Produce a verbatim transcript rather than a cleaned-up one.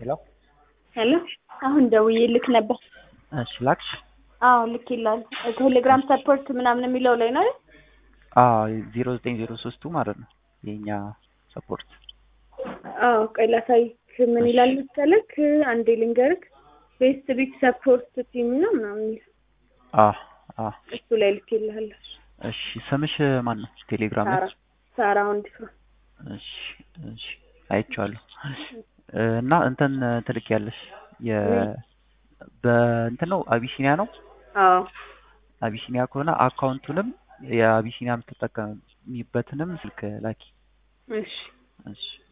ሄሎ ሄሎ አሁን ደውዬልክ ነበር። እሺ ላክሽ? አዎ ልክ ይላል። ቴሌግራም ሰፖርት ምናምን የሚለው ላይ ነው። አዎ ዜሮ ዘጠኝ ዜሮ ሶስት ማለት ነው የኛ ሰፖርት። አዎ ቆይ ላሳይክ ምን ይላል መሰለክ፣ አንዴ ልንገርክ። ቤስት ቢት ሰፖርት ቲም ነው ምናምን ይላል። አዎ አዎ እሱ ላይ ልክ ይላል። እሺ ስምሽ ማን ነው ቴሌግራም ላይ? ሳራ ሳራ ወንድፍራ። እሺ እሺ አይቼዋለሁ። እና እንትን ትልክ ያለሽ የ በእንትን ነው አቢሲኒያ ነው? አዎ አቢሲኒያ ከሆነ አካውንቱንም የአቢሲኒያ የምትጠቀሚበትንም ስልክ ላኪ። እሺ እሺ